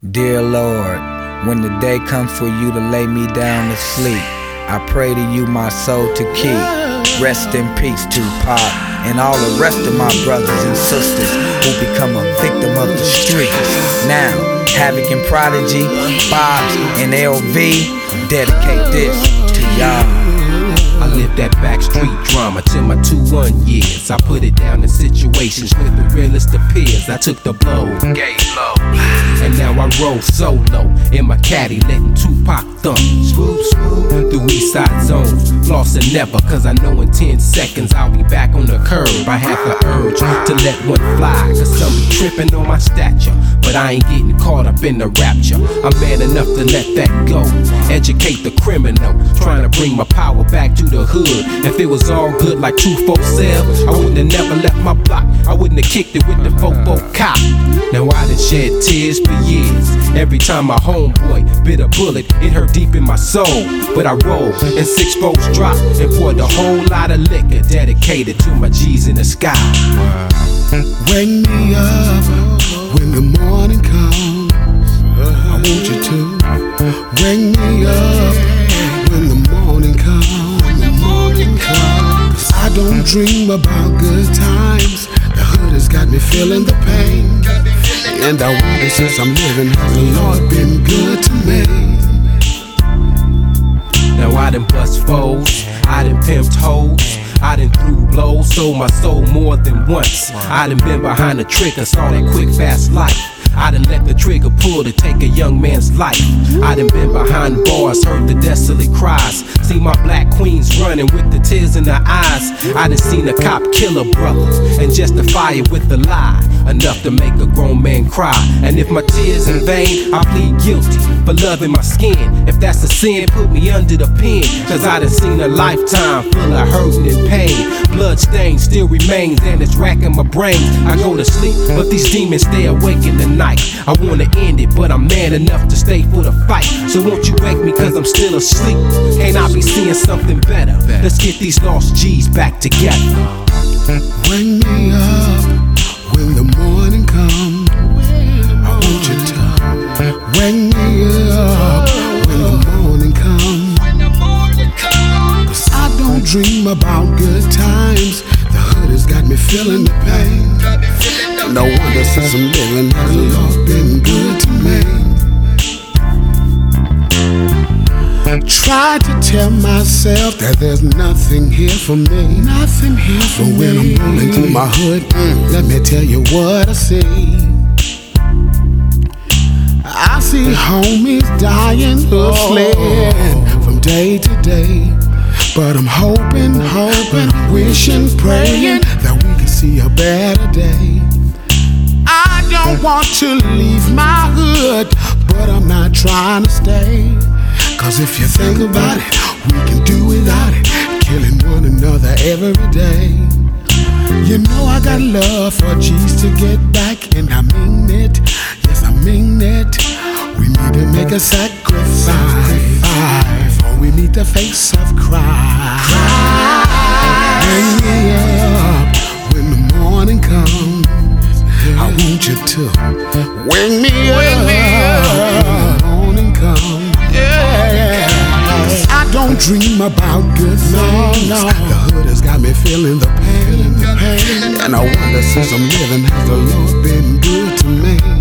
Dear Lord, when the day comes for you to lay me down to sleep, I pray to you my soul to keep. Rest in peace, Tupac, and all the rest of my brothers and sisters who become a victim of the streets. Now, Havoc and Prodigy, Bobs and LV, dedicate this to y'all. I lived that backstreet drama till my 21 years. I put it down in situations with the realest of peers. I took the blow, gave low, and now I roll solo in my caddy, letting Tupac thump. Swoop, swoop, through East Side zones, lost and never, cause I know in 10 seconds I'll be back on the curb. I have the urge to let one fly, cause some be tripping on my stature, but I ain't getting caught up in the rapture. I'm man enough to let that go, educate the criminal, trying to bring my power back to the hood. If it was all good like 247, I wouldn't have never left my block. I wouldn't have kicked it with the fofo cop. Now I done shed tears for years. Every time my homeboy bit a bullet, it hurt deep in my soul. But I rolled and 6 folks dropped and poured a whole lot of liquor dedicated to my G's in the sky. Wake me up when the morning comes. I want you to wake me up when the morning comes. I don't dream about good times. The hood has got me feeling the pain, and I wonder since I'm living, has the Lord been good to me? Now I done bust foes, I done pimped hoes, I done threw blows, sold my soul more than once. I done been behind the trigger, saw that quick fast life. I done let the trigger pull to take a young man's life. I done been behind bars, heard the desolate cries, see my black queens running with the tears in their eyes. I done seen a cop kill a brother and justify it with a lie, enough to make a grown man cry. And if my tears in vain, I plead guilty for loving my skin. If that's a sin, put me under the pen, cause I done seen a lifetime full of hurting and pain. Blood stain still remains and it's racking my brain. I go to sleep, but these demons stay awake in the night. I wanna end it, but I'm man enough to stay for the fight. So won't you wake me, cause I'm still asleep? Can't I be seeing something better? Let's get these lost G's back together. Wake me up when the morning comes. I want you to wake me up when the morning comes. Cause I don't dream about good times. The hood has got me feeling the pain. No wonder since I'm living, has the Lord been good to me? Tried to tell myself that there's nothing here for me. Nothing here for me. But when I'm rolling through my hood, let me tell you what I see. I see homies dying or fleeing from day to day. But I'm hoping, I'm wishing, praying that we can see a better day. I don't want to leave my hood, but I'm not trying to stay. Cause if you think about it, we can do without it, killing one another every day. You know I got love for G's to get back, and I mean it, yes I mean it. We need to make a sacrifice, or we need to face of crime. Wake me up when the morning comes. I want you to wake me up when the morning comes. I don't dream about good things. The hood has got me feeling the pain. And I wonder since I'm living, has the Lord been good to me?